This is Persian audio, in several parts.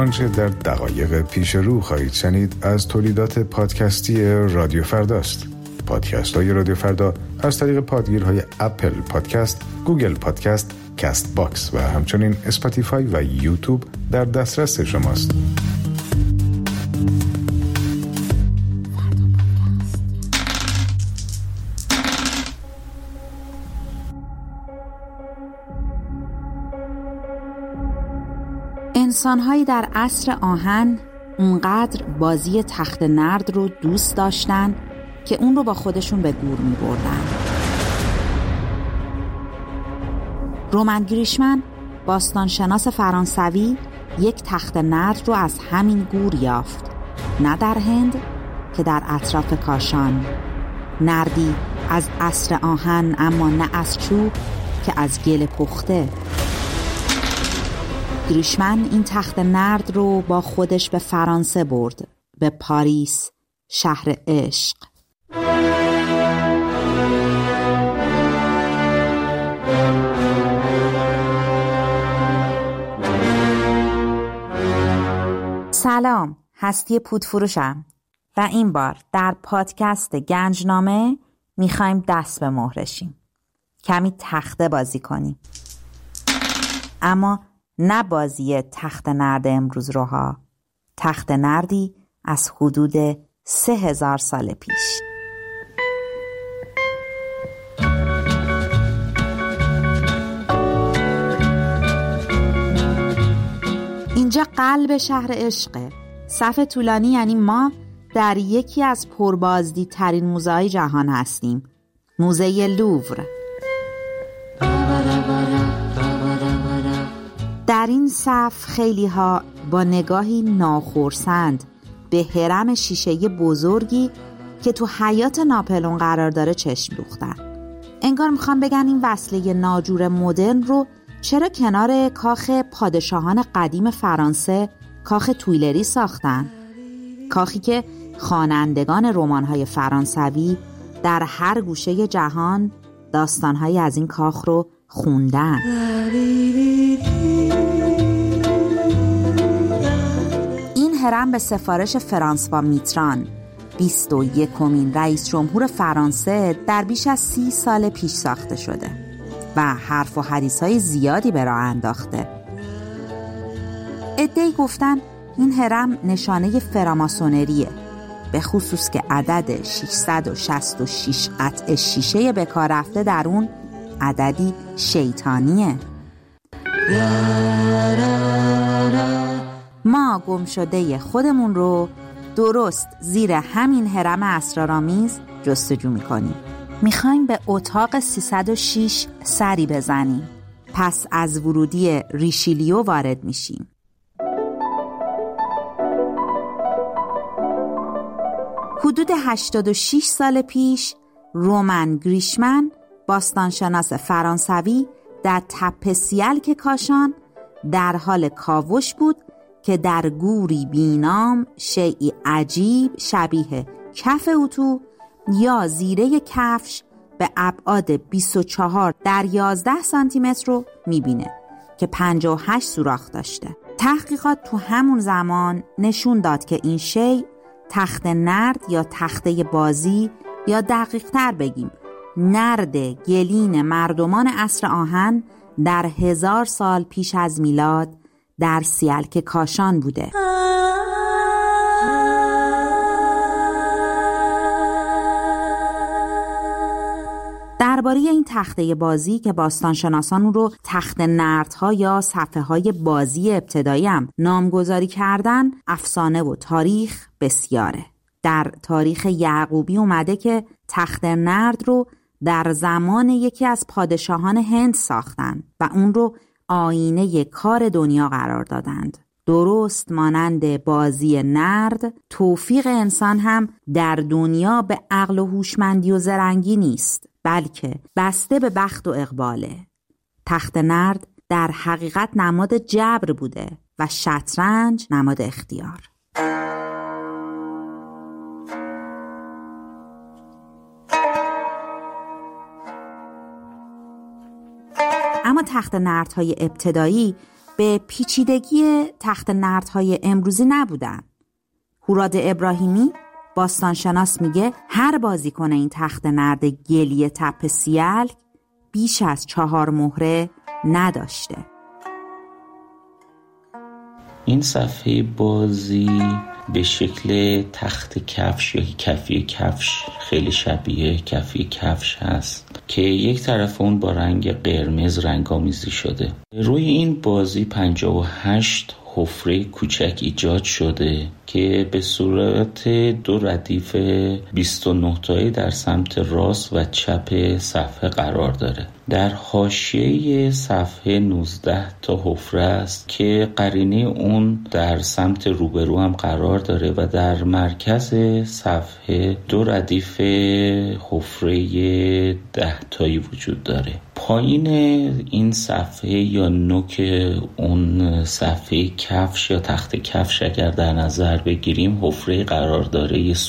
آنچه در دقایق پیش رو خواهید شنید از تولیدات پادکستی رادیو فرداست. پادکست های رادیو فردا از طریق پادگیرهای اپل پادکست، گوگل پادکست، کست باکس و همچنین اسپاتیفای و یوتیوب در دسترس شماست. انسان‌هایی در عصر آهن اونقدر بازی تخت نرد رو دوست داشتن که اون رو با خودشون به گور می بردن. رومن گریشمن، باستانشناس فرانسوی، یک تخت نرد رو از همین گور یافت، نه در هند که در اطراف کاشان. نردی از عصر آهن، اما نه از چوب که از گل پخته. گریشمن این تخت نرد رو با خودش به فرانسه برد، به پاریس، شهر عشق. سلام، هستی پودفروشم و این بار در پادکست گنجنامه میخوایم دست به مهرشیم، کمی تخته بازی کنیم، اما نه بازی تخت نرد امروز روها، تخت نردی از حدود 3000 سال پیش. اینجا قلب شهر عشقه. صف طولانی یعنی ما در یکی از پربازدیدترین موزه‌های جهان هستیم، موزه لوور. در این صف خیلی ها با نگاهی ناخرسند به هرم شیشه‌ای بزرگی که تو حیاط ناپلئون قرار داره چشم دوختن. انگار میخوان بگن این وصله ناجور مدرن رو چرا کنار کاخ پادشاهان قدیم فرانسه، کاخ تویلری ساختن؟ کاخی که خوانندگان رمان‌های فرانسوی در هر گوشه جهان داستان‌هایی از این کاخ رو خوندن. این هرم به سفارش فرانسوا میتران، 21مین رئیس جمهور فرانسه، در بیش از 30 سال پیش ساخته شده و حرف و حدیث‌های زیادی به راه انداخته. عده‌ای گفتن این هرم نشانه فراماسونریه، به خصوص که عدد 666 قطعه شیشه به کار رفته در اون عددی شیطانیه. ما گم شده خودمون رو درست زیر همین هرم اسرارآمیز جستجو می‌کنیم. میخوایم به اتاق 306 سری بزنیم. پس از ورودی ریشیلیو وارد میشیم. حدود 86 سال پیش رومن گریشمن، باستانشناس فرانسوی، در تپه سیلک کاشان در حال کاوش بود که در گوری بینام شیئی عجیب شبیه کف اتو یا زیره کفش به ابعاد 24 در 11 سانتی متر رو میبینه که 58 سوراخ داشته. تحقیقات تو همون زمان نشون داد که این شیء تخت نرد یا تخته بازی، یا دقیق تر بگیم نرد گلین مردمان عصر آهن در 1000 سال پیش از میلاد در سیلک کاشان بوده. درباره این تخته بازی که باستانشناسان اون رو تخت نردها یا صفحه‌های بازی ابتدایی هم نامگذاری کردن، افسانه و تاریخ بسیاره. در تاریخ یعقوبی اومده که تخت نرد رو در زمان یکی از پادشاهان هند ساختن و اون رو آینه کار دنیا قرار دادند. درست مانند بازی نرد، توفیق انسان هم در دنیا به عقل و هوشمندی و زرنگی نیست، بلکه بسته به بخت و اقباله. تخت نرد در حقیقت نماد جبر بوده و شطرنج نماد اختیار. اما تخت نردهای ابتدایی به پیچیدگی تخت نردهای امروزی نبودن. هوراد ابراهیمی باستانشناس میگه هر بازیکن این تخت نرد گلی تپه سیلک بیش از 4 مهره نداشته. این صفحه بازی به شکل تخت کفش یا کفی کفش خیلی شبیه کفی کفش هست که یک طرف اون با رنگ قرمز رنگامیزی شده. روی این بازی 58 حفره کوچک ایجاد شده که به صورت 2 ردیف 29 تایی در سمت راست و چپ صفحه قرار داره. در حاشیه صفحه 19 تا حفره است که قرینه اون در سمت روبرو هم قرار داره و در مرکز صفحه 2 ردیف حفره 10 تایی وجود داره. پایین این صفحه یا نوک اون صفحه کفش یا تخت کفش اگر در نظر بگیریم حفره قرار داره. یه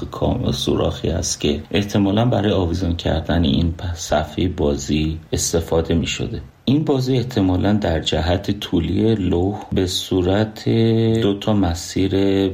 سوراخی است که احتمالاً برای آویزان کردن این صفحه بازی استفاده می شده. این بازی احتمالاً در جهت طولی لوح به صورت 2 مسیر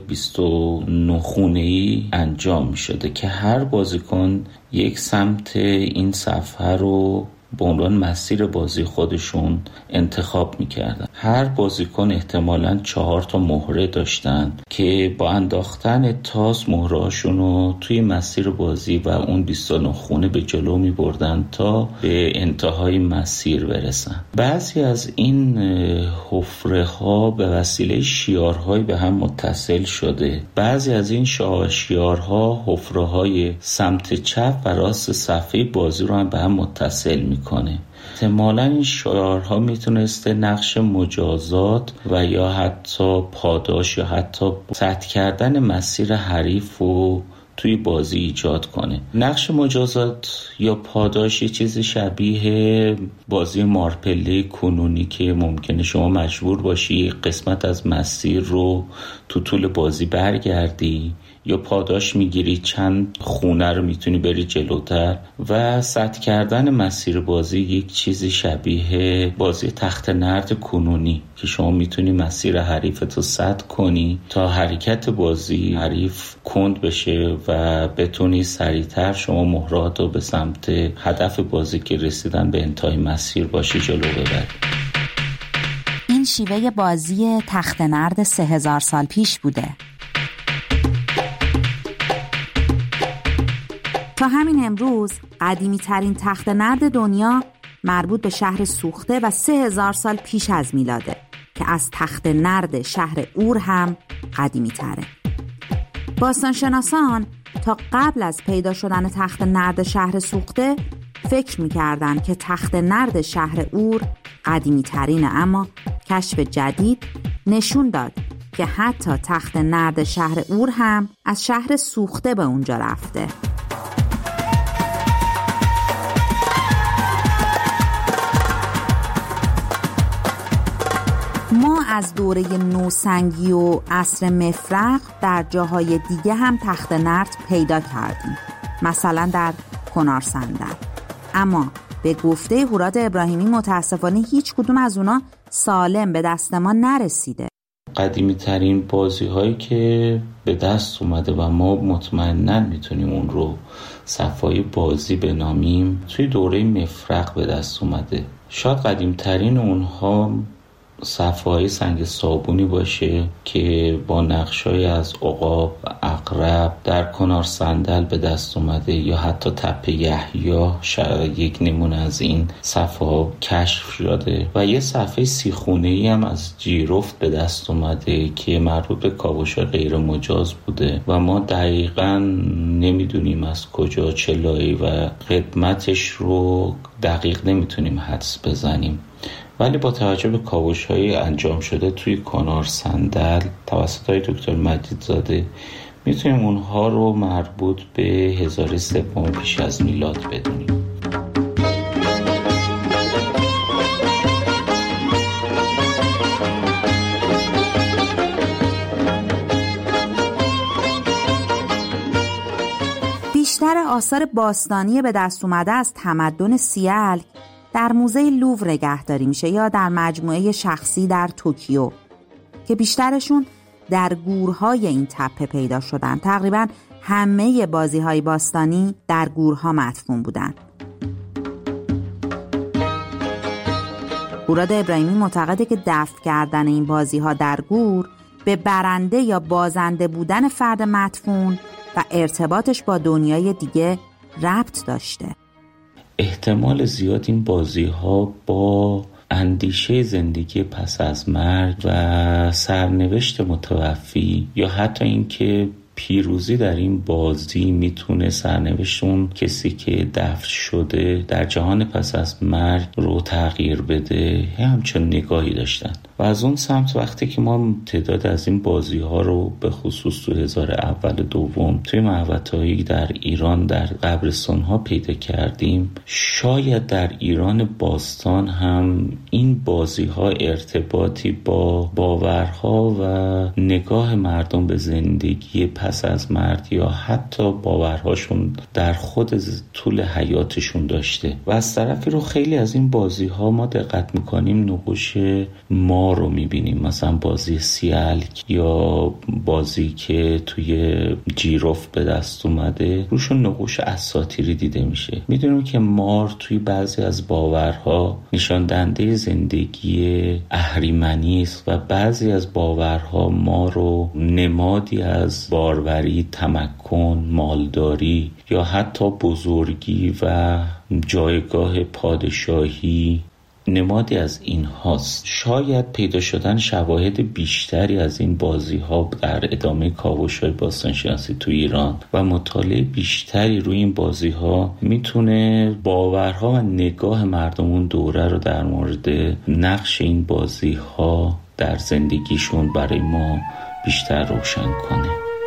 29 خونه‌ای انجام می شده که هر بازیکن یک سمت این صفحه رو به عنوان مسیر بازی خودشون انتخاب میکردن. هر بازیکن احتمالاً 4 مهره داشتن که با انداختن تاس مهرهاشون رو توی مسیر بازی و اون 29 خونه به جلو میبردن تا به انتهای مسیر برسن. بعضی از این حفره ها به وسیله شیارهای به هم متصل شده. بعضی از این شیارها حفره های سمت چپ و راست صفحه بازی رو هم به هم متصل میکنه. احتمالاً این شعارها میتونسته نقش مجازات و یا حتی پاداش یا حتی سد کردن مسیر حریف رو توی بازی ایجاد کنه. نقش مجازات یا پاداش یه چیز شبیه بازی مارپله کنونی که ممکنه شما مجبور باشی قسمت از مسیر رو تو طول بازی برگردی یا پاداش میگیری چند خونه رو میتونی بری جلوتر و سد کردن مسیر بازی یک چیزی شبیه بازی تخت نرد کنونی که شما میتونی مسیر حریفتو سد کنی تا حرکت بازی حریف کند بشه و بتونی سریعتر شما مهراتو به سمت هدف بازی که رسیدن به انتهای مسیر باشه جلو ببری. این شیوه بازی تخت نرد 3000 سال پیش بوده. تا همین امروز قدیمی ترین تخت نرد دنیا مربوط به شهر سوخته و 3000 سال پیش از میلاده که از تخت نرد شهر اور هم قدیمی تره. باستانشناسان تا قبل از پیدا شدن تخت نرد شهر سوخته فکر میکردن که تخت نرد شهر اور قدیمی ترینه، اما کشف جدید نشون داد که حتی تخت نرد شهر اور هم از شهر سوخته به اونجا رفته. ما از دوره نوسنگی و عصر مفرق در جاهای دیگه هم تخت نرد پیدا کردیم، مثلا در کنار صندل، اما به گفته هوراد ابراهیمی متاسفانه هیچ کدوم از اونا سالم به دست ما نرسیده. قدیمی ترین بازی هایی که به دست اومده و ما مطمئناً میتونیم اون رو صفحه بازی بنامیم توی دوره مفرق به دست اومده. شاید قدیم ترین اونها صفحه‌های سنگ صابونی باشه که با نقش‌های از عقاب و عقرب در کنار صندل به دست اومده، یا حتی تپه یحیی شاید یک نمونه از این صفحه‌ها کشف شده و یه صفحه 30 خونه‌ای هم از جیرفت به دست اومده که مربوط به کاوش غیر مجاز بوده و ما دقیقاً نمیدونیم از کجا چه لایه‌ای و قدمتش رو دقیق نمیتونیم حدس بزنیم، ولی با توجه به کاوش‌های انجام شده توی کنار صندل توسط دکتر مجیدزاده میتونیم اونها رو مربوط به 1003 پیش از میلاد بدونیم. بیشتر آثار باستانی به دست اومده از تمدن سیلک در موزه لوور نگهداری میشه یا در مجموعه شخصی در توکیو که بیشترشون در گورهای این تپه پیدا شدن. تقریباً همه بازی‌های باستانی در گورها مدفون بودن. هوراد ابراهیمی معتقده که دفن کردن این بازی‌ها در گور به برنده یا بازنده بودن فرد مدفون و ارتباطش با دنیای دیگه ربط داشته. احتمال زیاد این بازی‌ها با اندیشه زندگی پس از مرگ و سرنوشت متوفی یا حتی اینکه پیروزی در این بازی میتونه سرنوشت اون کسی که دفن شده در جهان پس از مرگ رو تغییر بده، همچون نگاهی داشتن. و از اون سمت وقتی که ما تعداد از این بازی ها رو به خصوص تو هزار اول دوم توی محوطه‌ای در ایران در قبرستان ها پیدا کردیم، شاید در ایران باستان هم این بازی ها ارتباطی با باورها و نگاه مردم به زندگی پس از مرگ یا حتی باورهاشون در خود طول حیاتشون داشته. و از طرفی رو خیلی از این بازی ها ما دقت میکنیم نقوش ما رو میبینیم، مثلا بازی سیلک یا بازی که توی جیروف به دست اومده روشون نقوش اساطیری دیده میشه. میدونیم که مار توی بعضی از باورها نشان دهنده زندگی اهریمنی است و بعضی از باورها ما رو نمادی از باروری، تمکن، مالداری یا حتی بزرگی و جایگاه پادشاهی نمادی از این هاست. شاید پیدا شدن شواهد بیشتری از این بازی ها در ادامه کاوش‌های باستانشناسی تو ایران و مطالعه بیشتری روی این بازی ها میتونه باورها و نگاه مردم اون دوره رو در مورد نقش این بازی ها در زندگیشون برای ما بیشتر روشن کنه.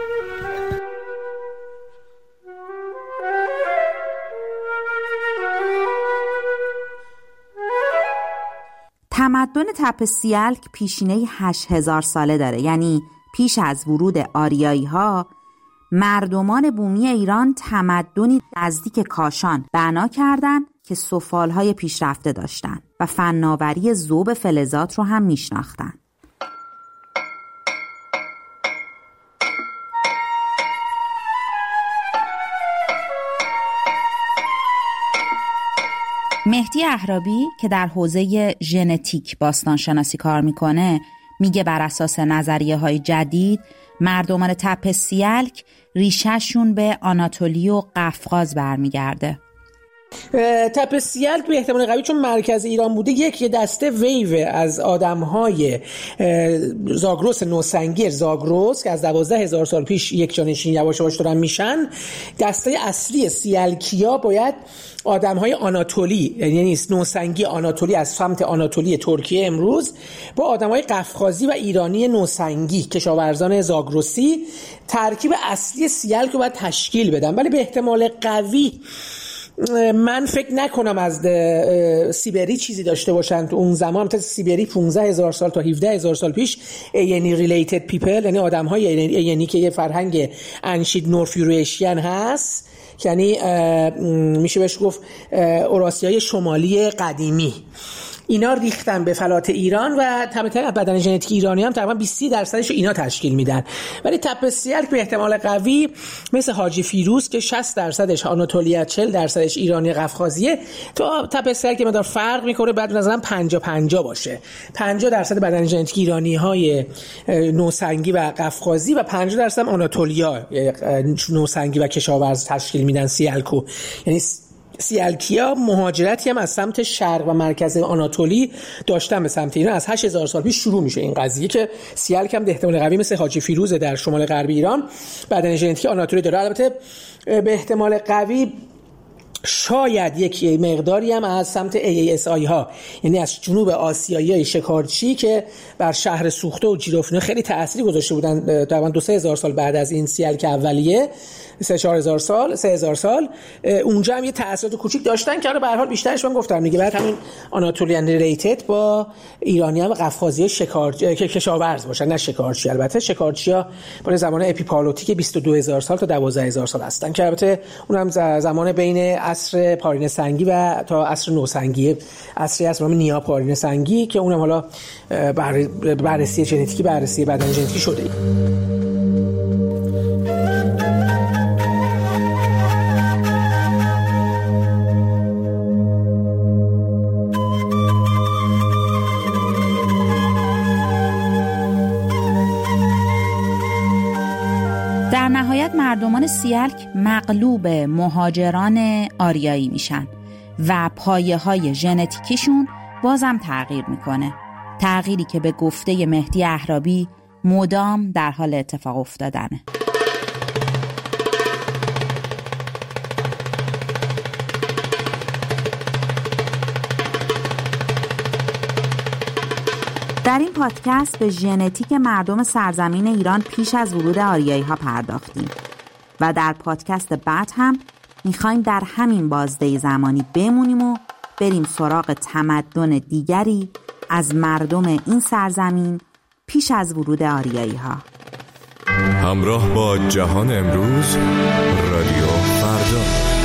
تمدن تپه سیلک پیشینه 8000 ساله داره، یعنی پیش از ورود آریایی ها مردمان بومی ایران تمدنی نزدیک کاشان بنا کردن که سفالهای پیشرفته داشتن و فناوری ذوب فلزات رو هم میشناختن. مهدی اهرابی که در حوزه ژنتیک باستانشناسی کار میکنه میگه بر اساس نظریه‌های جدید مردمان تپه سیلک ریشه‌شون به آناتولی و قفقاز برمیگرده. تپه سیلک به احتمال قوی چون مرکز ایران بوده یک دسته ویو از آدم‌های زاگرس نوسنگی زاگرس که از 12000 سال پیش یک جانشین یواش یواش دارن میشن. دسته اصلی سیلکیا باید آدم‌های آناتولی، یعنی نوسنگی آناتولی از سمت آناتولی ترکیه امروز با آدم‌های قفقازی و ایرانی نوسنگی کشاورزان زاگرسی ترکیب اصلی سیلک رو باید تشکیل بدن. ولی به احتمال قوی من فکر نکنم از سیبری چیزی داشته باشن تو اون زمان. تا سیبری 15000 سال تا 17000 سال پیش یعنی ریلیتد پیپل، یعنی آدم‌های یعنی که یه فرهنگ انشید نورث یوریشین هست، یعنی میشه بهش گفت اوراسیای شمالی قدیمی. اینا ریختن به فلات ایران و طبعا بدن ژنتیک ایرانی هم تقریبا 20% اینا تشکیل میدن. ولی تپه سیلک به احتمال قوی مثل حاجی فیروز که 60% آناتولیا 40% ایرانی قفقازیه، تو تپه سیلک مقدار فرق میکنه، بعد مثلا 50-50 باشه. 50% بدن ژنتیک ایرانی های نوسنگی و قفقازی و 50% آناتولیا نوسنگی و کشاورز تشکیل میدن سیلکو. یعنی سیلکیا مهاجرتی هم از سمت شرق و مرکز آناتولی داشتن به سمت ایران. از 8000 سال پیش شروع میشه این قضیه که سیلک هم به احتمال قوی مثل حاجی فیروز در شمال غربی ایران بدن ژنتیک آناتولی داره. البته به احتمال قوی شاید یک مقداری هم از سمت AASI ها، یعنی از جنوب آسیایی شکارچی که بر شهر سوخته و جیروف خیلی تأثیری گذاشته بودن تقریبا 2-3 سال بعد از این سیلک اولیه، 3-4 هزار سال اونجا هم یه تأثیرات کوچیک داشتن که به هر حال بیشترش من گفتم دیگه بعد همین آناتولیان ریلیتد با ایرانیان و قفقازی کشاورز باشن، نه شکارچی. البته شکارچی‌ها برای زمان اپیپالوتیک 22000 سال تا 12000 سال هستن که البته اون هم زمان بین عصر پارین سنگی و تا عصر نوسنگی، عصری هست به نام نیا پارین سنگی که اونم حالا بررسی ژنتیکی، بررسی بدن ژنتیکی شده. در نهایت مردمان سیلک مغلوب مهاجران آریایی میشن و پایه‌های ژنتیکیشون بازم تغییر میکنه. تغییری که به گفته مهدی اهرابی مدام در حال اتفاق افتادنه. در این پادکست به ژنتیک مردم سرزمین ایران پیش از ورود آریایی ها پرداختیم و در پادکست بعد هم میخوایم در همین بازده زمانی بمونیم و بریم سراغ تمدن دیگری از مردم این سرزمین پیش از ورود آریایی ها. همراه با جهان امروز، رادیو فردا.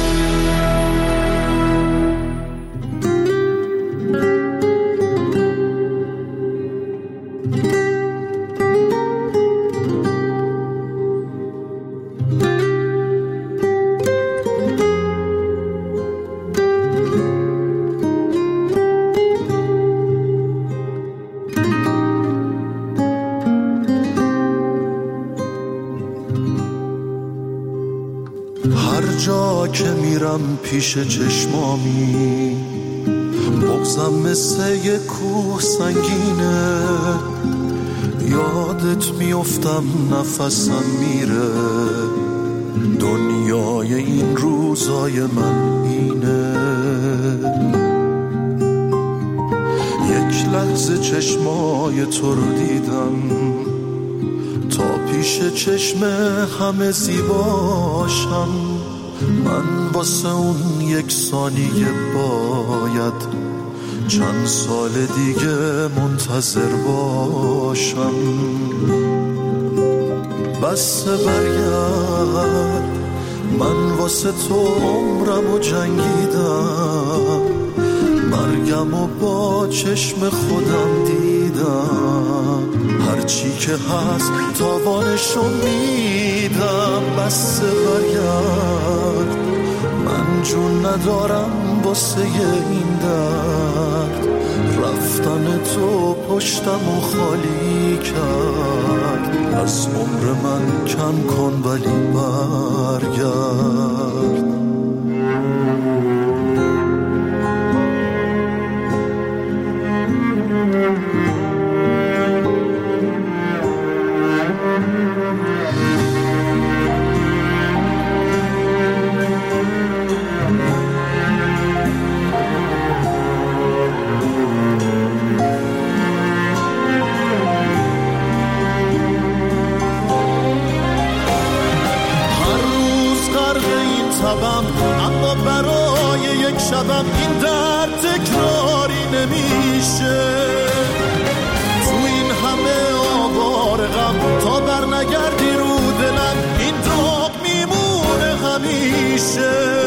پیش چشمامی بغضم مثل یه کوه سنگینه، یادت میافتم نفسم میره، دنیای این روزای من اینه. یک لحظه چشمای تو رو دیدم تا پیش چشم همه زیباشم، من واسه اون یک ثانیه باید چند سال دیگه منتظر باشم. بس برگرد، من واسه تو عمرم و جنگیدم، مرگم و با چشم خودم دیدم، هرچی که هست تاوانشو میدم. بس برگرد، من جون ندارم واسه این درد، رفتن تو پشتم و خالی کرد، از عمر من کم کن ولی برگرد. اما برای یک شبم این درد تکراری نمیشه، تو این همه آوار غم تا بر نگردی رو دلم این داغ میمونه همیشه.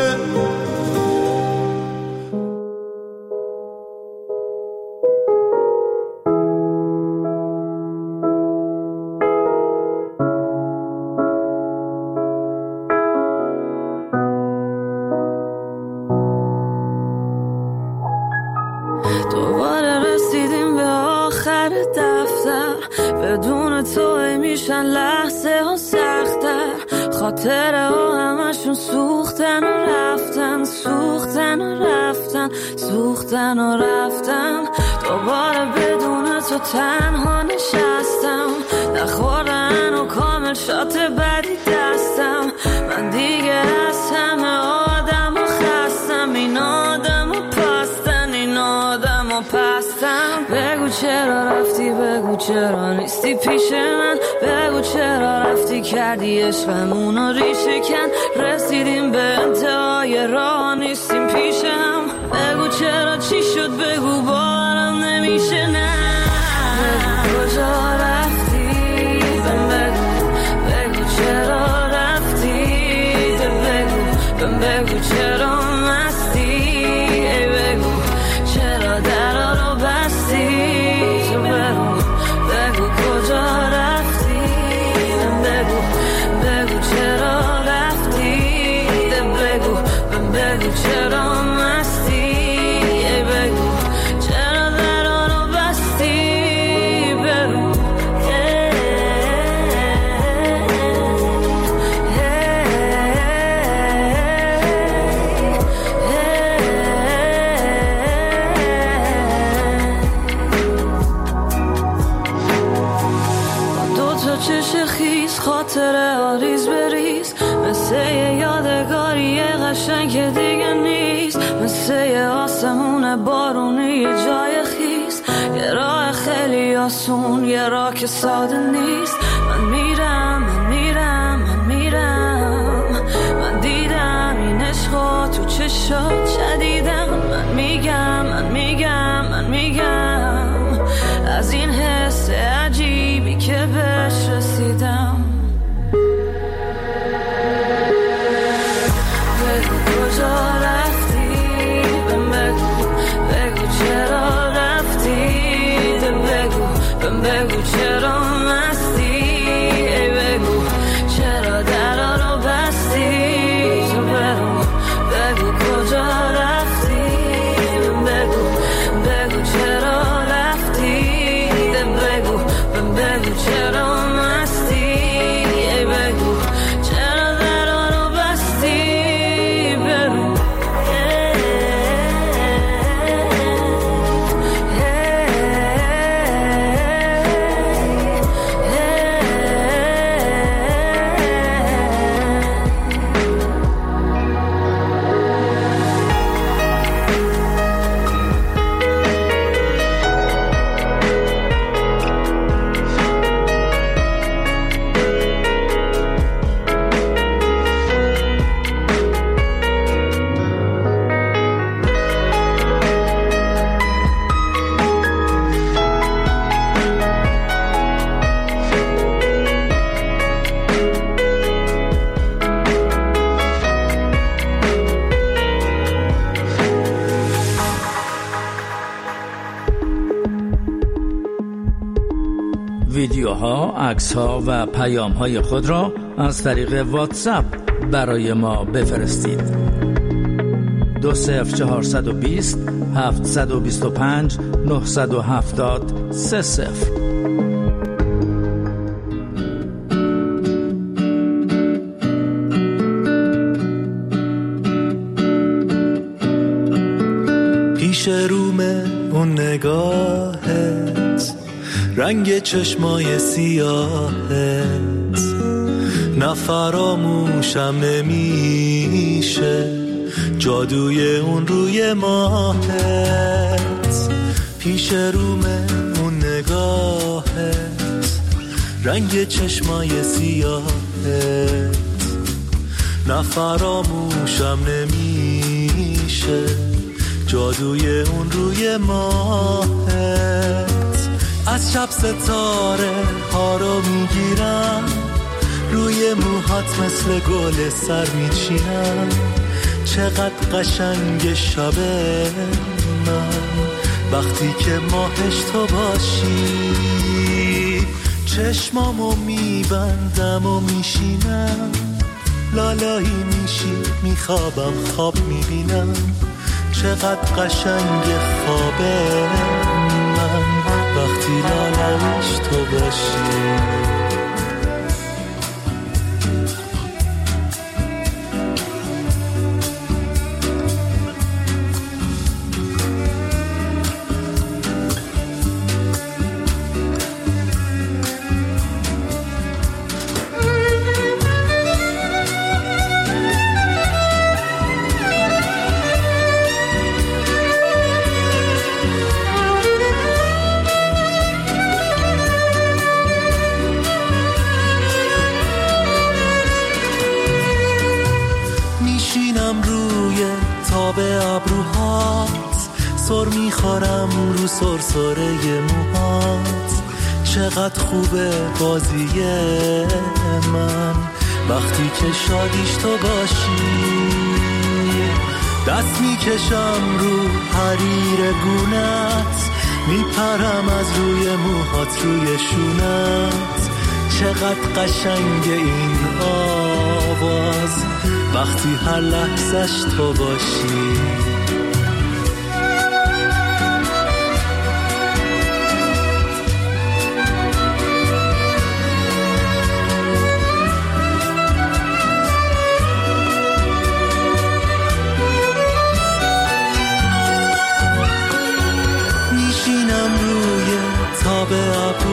بدون تو میشن لحظه ها سخت‌تر، خاطره ها همشون سوختن و رفتن، سوختن و رفتن، سوختن و رفتن. دوباره بدون تو تنها نشستم، نخوردن و کامل شات بدی دستم، من دیگه از همه آدم و خستم، این آدم و پستن، این آدم و پستم. بگو چرا رفتی، بگو چرا نیستی پیش من، بگو چرا رفتی کردی عشقمونو ریشه کن، رسیدیم به انتهای راه نیستیم پیش هم. بگو چرا چی شد، بگو باورم نمیشه، نه بگو کجا رفتی، بگو چرا رفتی، بگو چرا قشنگ دیگه نیست، مثل یه آسمون بارونی یه جای خیس، یه راه خیلی آسون، یه راه که ساده نیست. من میرم من دیدم این عشقا تو چشات شدیدم. من میگم از این حس عجیبی که بهش رسیدم. کجا رفتی؟ بگو چرا رفتی؟ بگو چرا مستی؟ ای بگو چرا درا رو بستی؟ تو بگو کجا رفتی؟ بگو چرا رفتی؟ بگو چرا مستی؟ ای بگو چرا درا رو بستی؟ ویدیوها، عکس‌ها و پیام‌های خود را از طریق واتساپ برای ما بفرستید. 20420 725 970 30. پیش رومه اون نگاهت، رنگ چشمای سیاهت، نفراموشم نمیشه جادوی اون روی ماهت. پیش رومه اون نگاهت، رنگ چشمای سیاهت، نفراموشم نمیشه جادوی اون روی ماهت. از شب ستاره ها رو میگیرم، روی موهات مثل گل سر میچینم. چقدر قشنگ شب من وقتی که ماهش تو باشی. چشمامو میبندم و میشینم، لالایی میشی میخوابم، خواب میبینم. چقدر قشنگ خوابه من وقتی لالایش تو باشی. سر میخورم رو سرسره موهات. چقدر خوبه بازی من وقتی که شادیش تو باشی. دست میکشم رو حریر گونت، میپرم از روی موهات روی شونت. چقدر قشنگ این آواز وقتی هر لحظش تو باشی.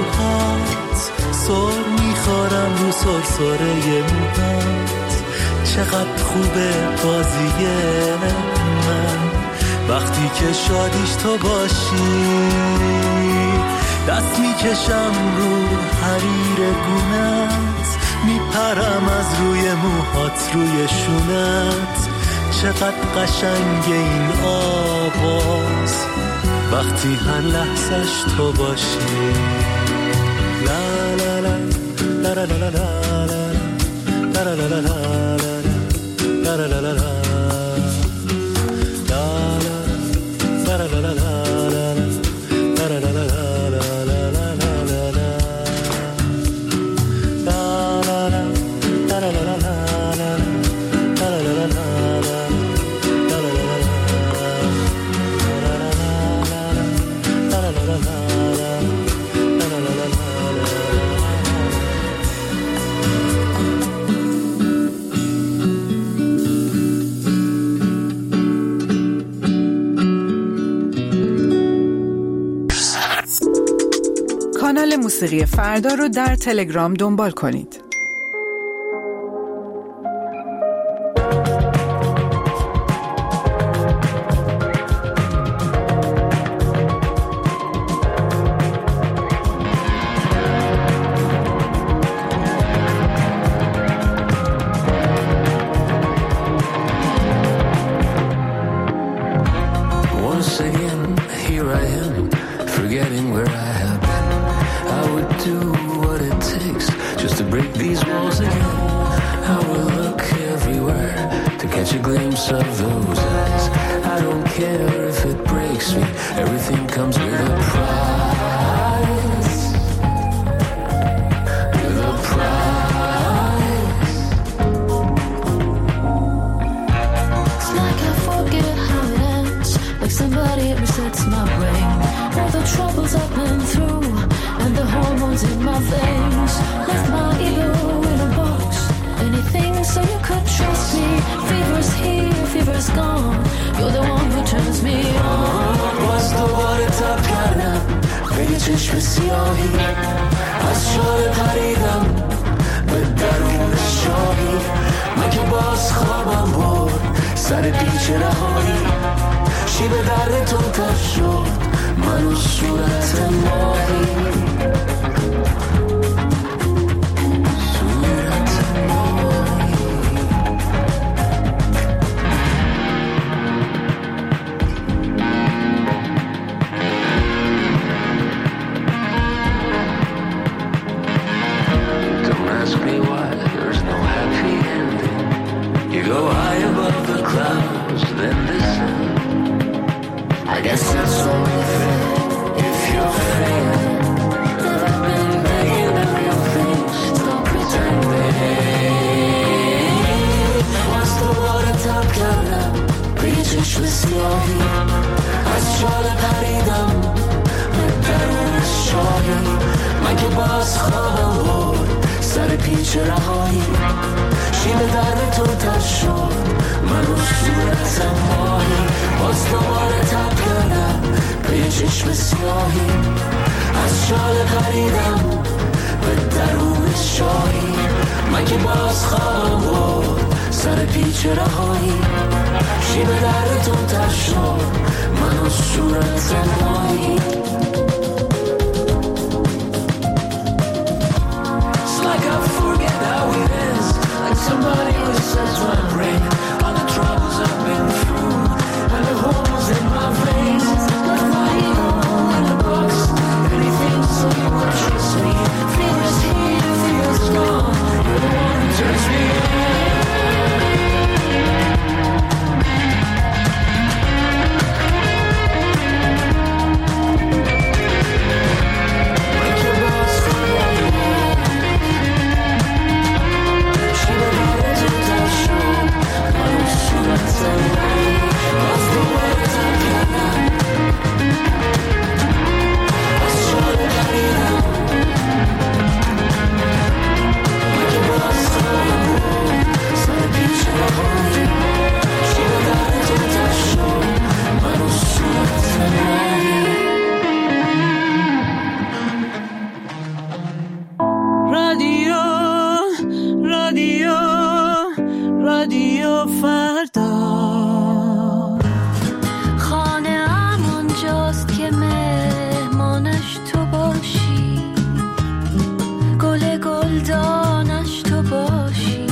سر میخورم رو سرسره موهات. چقدر خوبه بازی من وقتی که شادیش تو باشی. دست میکشم رو حریر گونت، میپرم از روی موهات روی شونت. چقدر قشنگ این آواز وقتی هر لحظش تو باشی. لا لا لا لا لا لا لا لا لا لا لا لا لا لا لا کانال موسیقی فردا رو در تلگرام دنبال کنید. چشم سیاهی از شال پریدم به درون شاهی. من که باز خوابم برد سر پیچ رهایی. شیب دردتون تر شد من و صورت ماهی. از شال پریدم به درون شاهی. من که باز خوابم برد سر پیچ رهایی. شیب دردتون تر شد من و صورت ماهی. باز دوباره تب کردم به چشم سیاهی. از شال پریدم به درون شاهی. من که باز خوابم برد سر پیچ رهایی. شیب دردتون تر شد من و صورت ماهی. It's like I forget how it is, like somebody resets my brain. All the troubles I've been through and the holes in my veins. Left my ego in a box, anything so you would trust me. Fever's here, fever's gone, you're the one who turns me on. Show رادیو فردا. خانه همونجاست که مهمانش تو باشی، گل گلدانش تو باشی،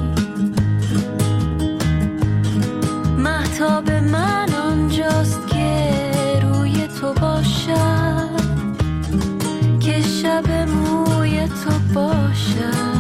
مهتاب من آنجاست که روی تو باشد، که شب موی تو باشد.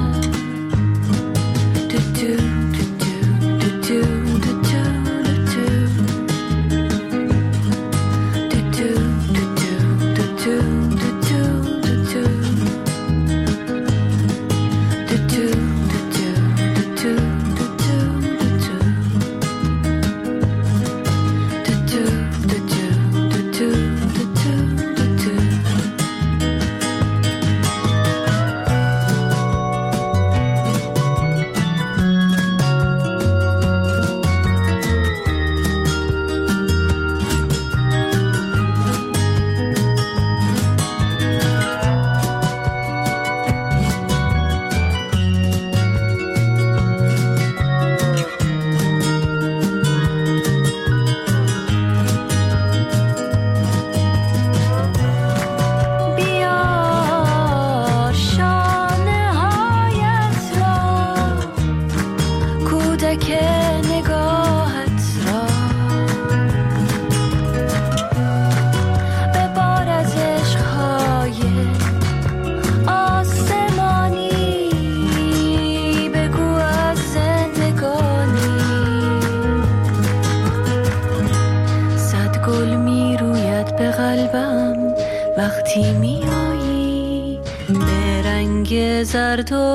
زرد و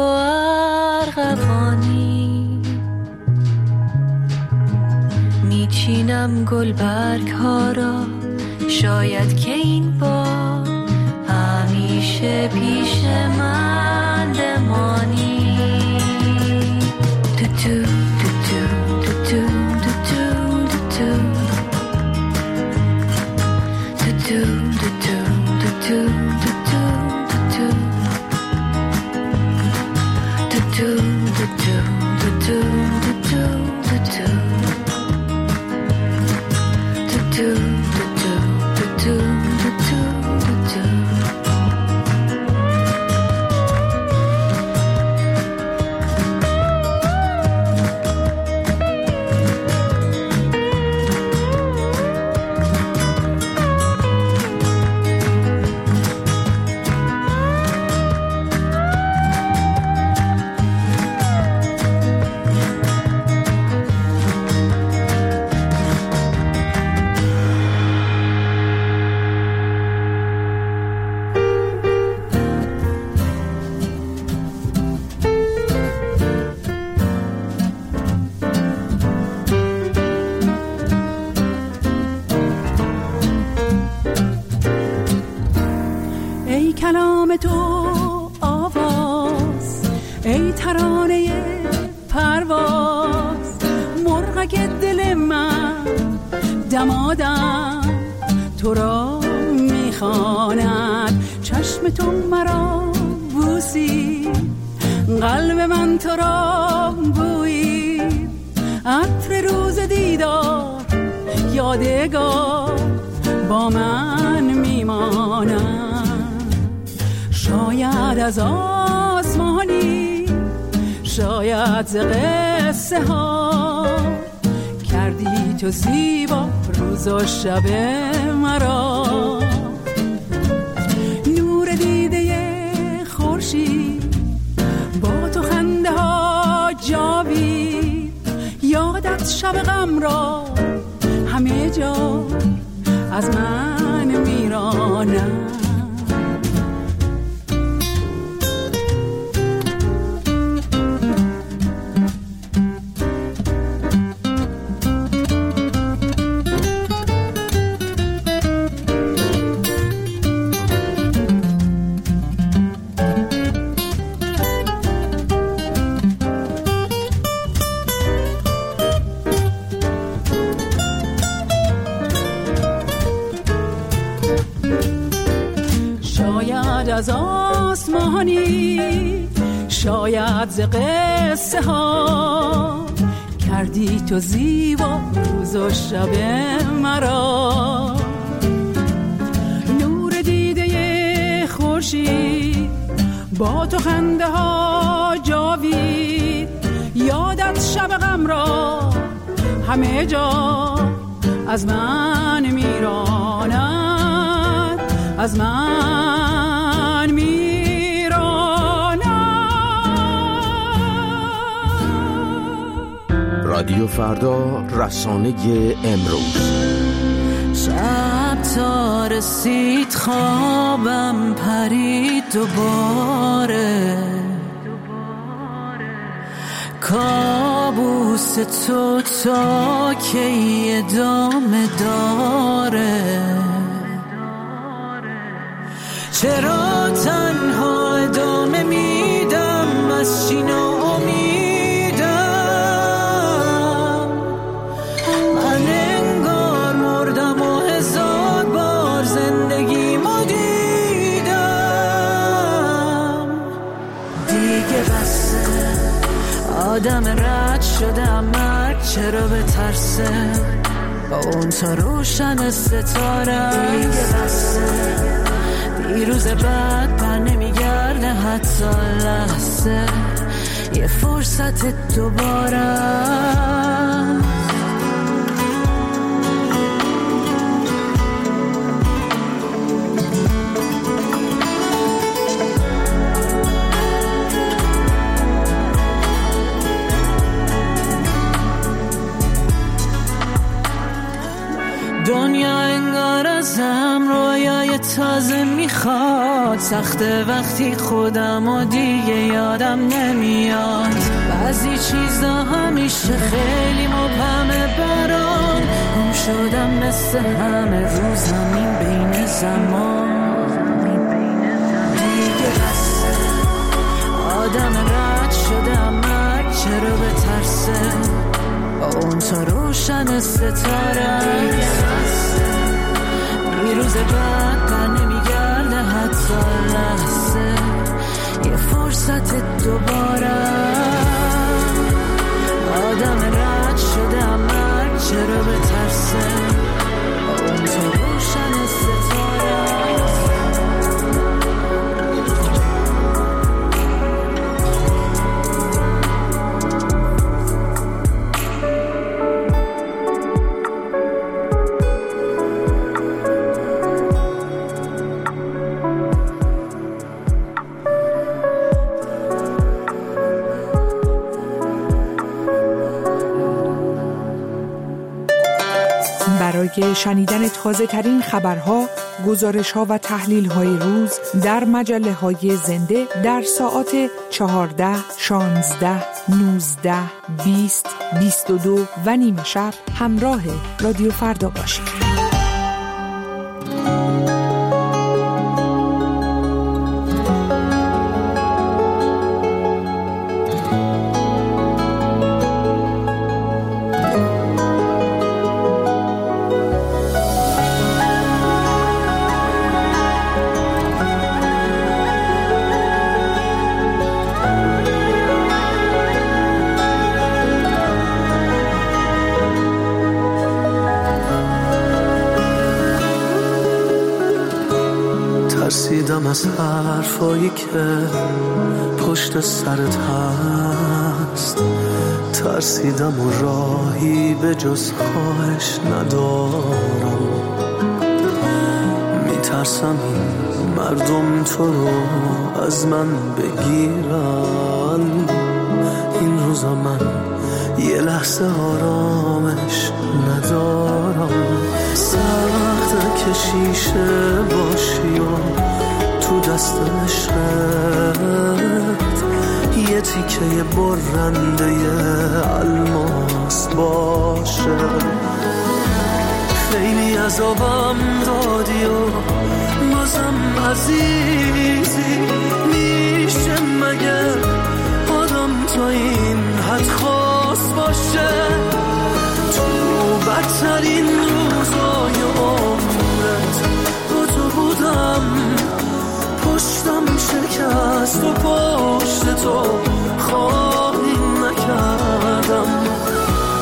ارغوانی میچینم گل برگ ها را، شاید که این بار همیشه پیش من بمانی. تو تو تو تو تو تو تو تو تو کلام تو آواز، ای ترانه پرواز، مرغک دل من دمادم تو را میخواند. چشم تو مرا بوسی، قلب من تو را بویی، عطر روز دیدار یادگار با من میماند. شاید از آسمانی، شاید ز قصه ها، کردی تو زیبا روز و شب مرا. نور دیده خورشید، با تو خنده ها جاوید، یادت شب غم را همه جا از من میرانم. از آسمانی، شاید ز قصه ها، کردی تو زیبا روز و شب مرا. نور دیده خورشید با تو خنده ها جاوید، یادت شب غم را همه جا از من میراند، از من میراند. رادیو فردا، رسانه امروز. شب تا رسید خوابم پرید دوباره، کابوس تو تا کی ادامه داره؟ چرا تنها ادامه میدم از چی ناامیدم؟ من انگار مردم و 1000 بار زندگیمو دیدم. دیگه بسه، آدم رد شدم، مرد چرا بترسه؟ با اون تا روشن ستاره دیگه بسه، دیروز بعد بر نمیگرده حتی لحظه، یه فرصت دوباره. دنیا انگار ازم رویای تازه میخواد، سخته وقتی خودم و دیگه یادم نمیاد. بعضی چیزا همیشه خیلی مبهمه برام، گم شدم مثل همه رو زمین بین زمان. دیگه بسه، آدم رد شدم، مرد چرا بترسه؟ با اون تا روشن ستاره روز بعد بر نمیگرده حتی لحظه، یه فرصت دوباره. آدم رد شده مرد چرا بترسه؟ با اون تا روشن ستاره. برای شنیدن تازه ترین خبرها، گزارش‌ها و تحلیل‌های روز در مجله‌های زنده در ساعات 14، 16، 19، 20، 22 و نیمه شب همراه رادیو فردا باشید. ترسیدم از حرفایی که پشت سرت هست، ترسیدم و راهی به جز خواهش ندارم. میترسم این مردم تو رو از من بگیرن، این روزا من یه لحظه آرامش ندارم. سخته که شیشه باشی و تو دست عشقت یه تیکه برنده الماس باشه. خیلی عذابم دادی و بازم عزیزی، میشه مگه آدم تا این حد خواست باشه؟ تو بدترین روزای عمرت با تو بودم، پشتم شکست و پشت تو خواهی نکردم.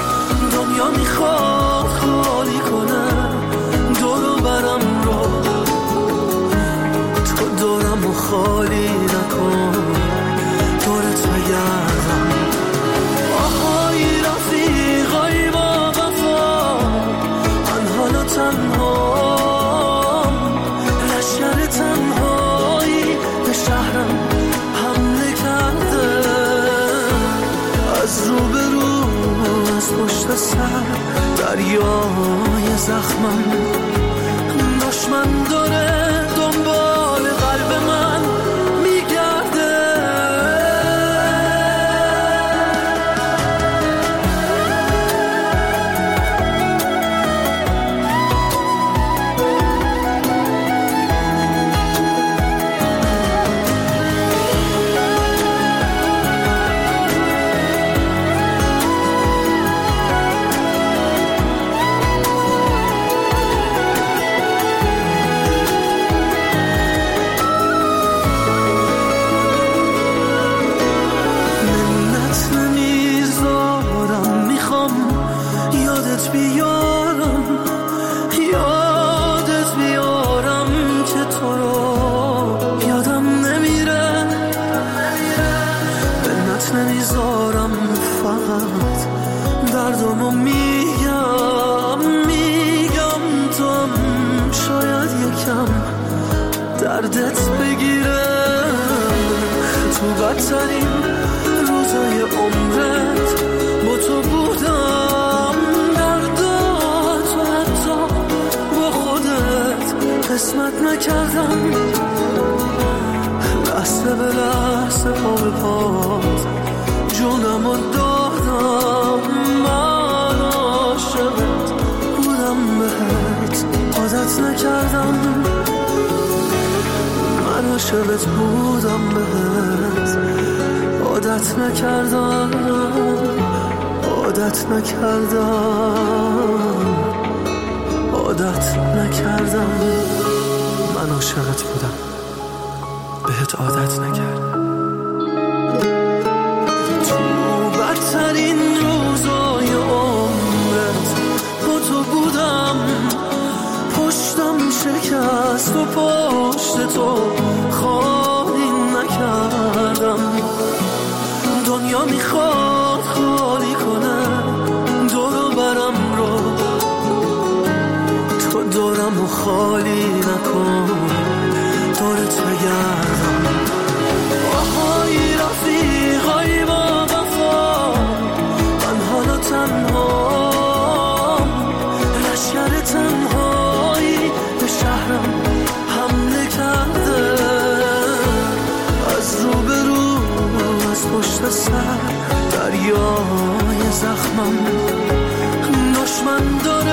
پشت سر دریای زخمم، دشمن داره دنبال قلب من میگرده. دردت بگیرم تو بدترین روزای عمرت با تو بودم، درداتو حتی با خودت قسمت نکردم، لحظه به لحظه پا به پات جونمو دادم. من عاشقت بودم بهت عادت نکردم، من عاشقت بودم بهت عادت نکردم، عادت نکردم، عادت نکردم. من عاشقت بودم بهت عادت نکردم. تو بدترین روزای عمرت با تو بودم، پشتم شکست و پشت تو خالی نکردم. دنیا میخواد خالی کنه دور و برم رو، تو دورم و خالی نکن، دورت بگردم. آهای رفیقای با وفا، من حالا تنهام، لشکر تنهایی به شهرم حمله کرده، از رو به رو از پشت سر دریای زخمم، دشمن داره